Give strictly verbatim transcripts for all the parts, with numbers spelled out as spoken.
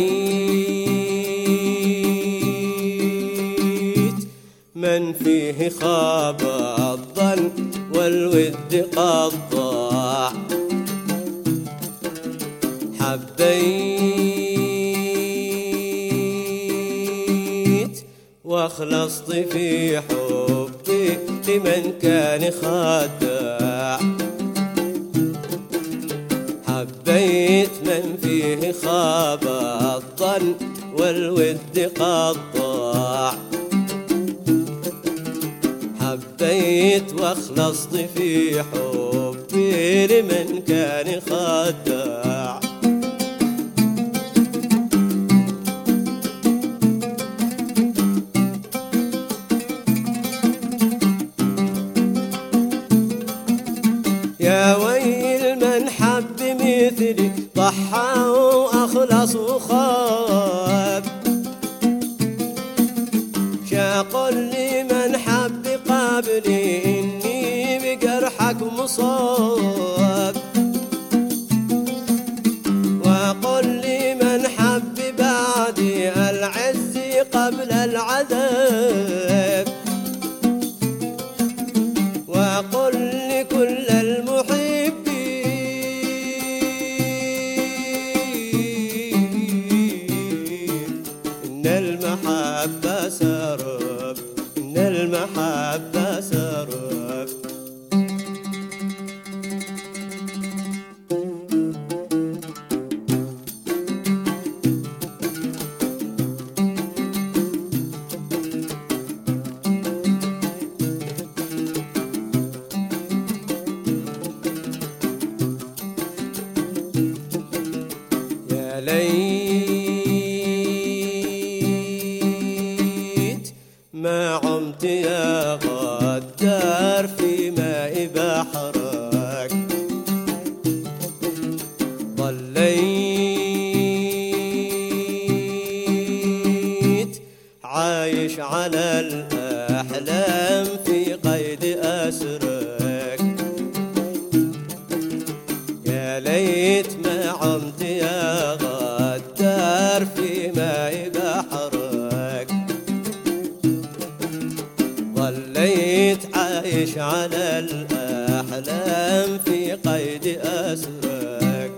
حبيت من فيه خاب الظن والود قد ضاع. حبيت واخلصت في حبي لمن كان خداع. حبيت من فيه خاب الظن والود قد ضاع. حبيت واخلصت في حبي لمن كان خداع. يا ويل من حب مثلي ضحى وأخلص وخاب. شاق لي من حب قبلي إني بجرحك مصاب. وقل لي من حب بعدي العز قبل العذاب. وقل لكل المحبين إن المحبة سراب، إن المحبة سراب. يا ليت ما عمت يا غدار في ماء بحرك. ضليت عايش على الأحلام في قيد أسرك. يا ليت ما عمت يا غدار في ماء بحرك. ظليت عايش على الأحلام في قيد أسرك.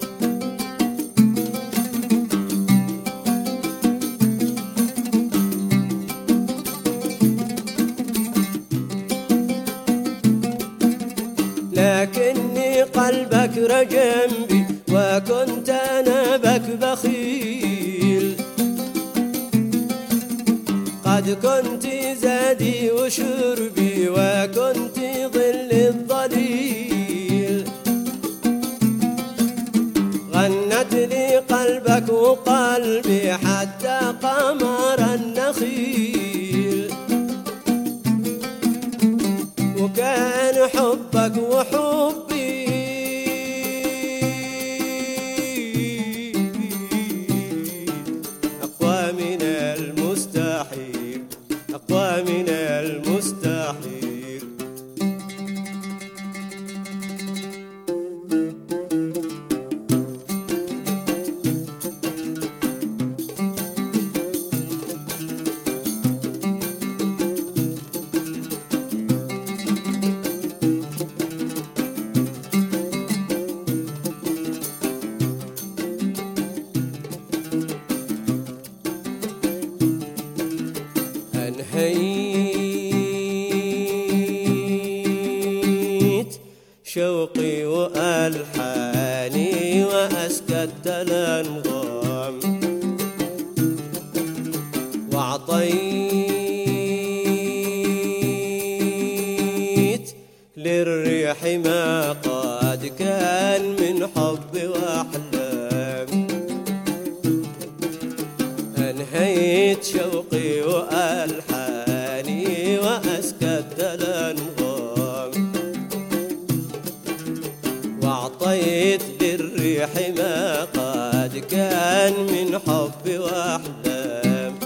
لكني قلبك رجنبي وكنت أنا بك بخيل. قد كنت زادي وشربي وكنت ظل الظليل. غنت لي قلبك وقلبي حتى قمر النخيل. وكان حبك وحبي أقوى من المستحيل، أقوى من المستحيل. أنهيت شوقي وألحاني وأسكت الأنغام. وأعطيت للريح ما قد كان من حب وأحلام. أنهيت شوقي وألحاني وأسكت الأنغام. وأعطيت للريح ما قد كان من حب وأحلام.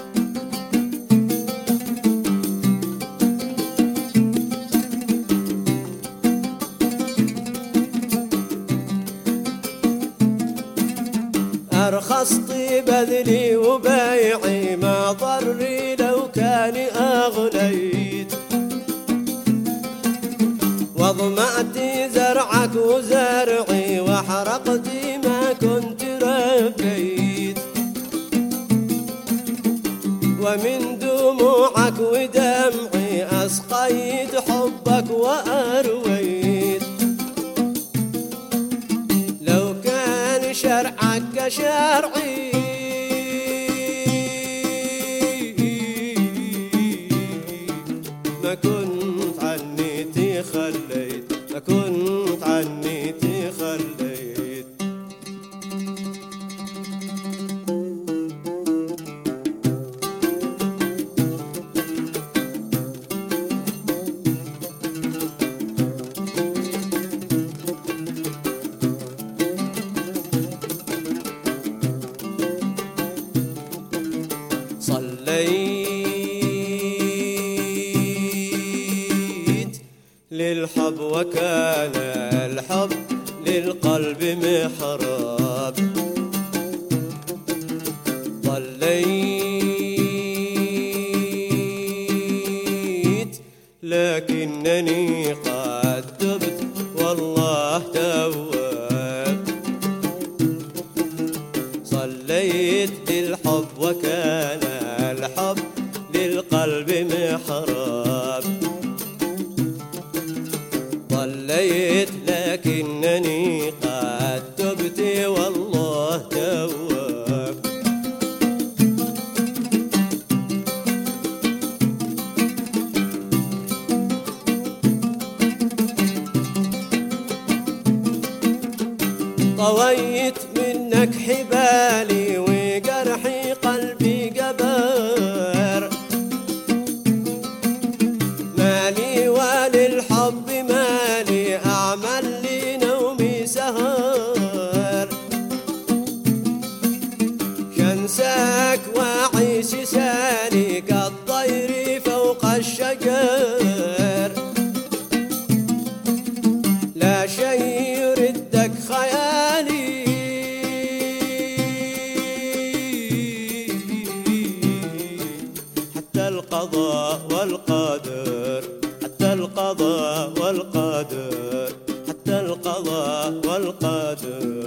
أرخصت بذلي بيعي ما ضري لو كان أغليت، وضمعت زرعك وزرعي وحرقت ما كنت ربيت، ومن دموعك ودمعي أسقيت حبك وأرويت. لو كان شرعك كشرعي ما كنت عني تخليت، ما كنت عني تخليت. صليت للحب وكان الحب للقلب محراب، ضليت لكنني قد تبت والله تواب. صليت للحب وكان الحب للقلب محراب، ضليت لكنني قد تبت والله تواب. طويت منك حبالي وجرحي قلبي جبار، مالي وللحب مالي أعمل لي نومي سهر، شنساك وأعيش سالي كالطير فوق الشجر، لا شيء يردك خيالي حتى القضاء والقدر، حتى القضاء والقدر، حتى القضاء والقدر.